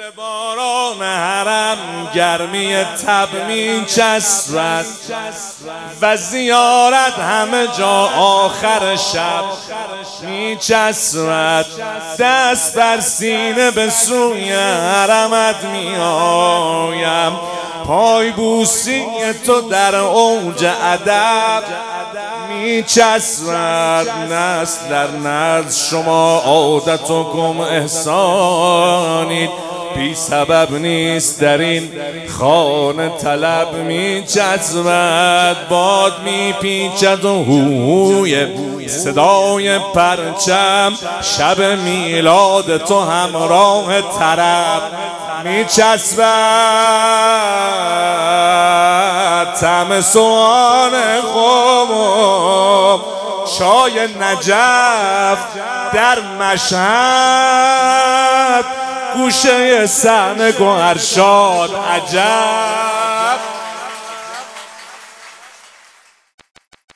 باران حرم گرمی تب می چسبد و زیارت همه جا آخر شب می چسبد. دست بر سینه به سوی حرمت می آیم، پای بوسی تو در اوج ادب می چسبد. نسل در نسل شما عادت و گم احسانید، بی سبب نیست در این خانه طلب می چسبد. باد می پیچد و هوی صدای پرچم، شب میلاد تو همراه طرب می چسبد. طعم سوان خم چای نجف در مشهد، گوشه صحنه گوهرشاد عجب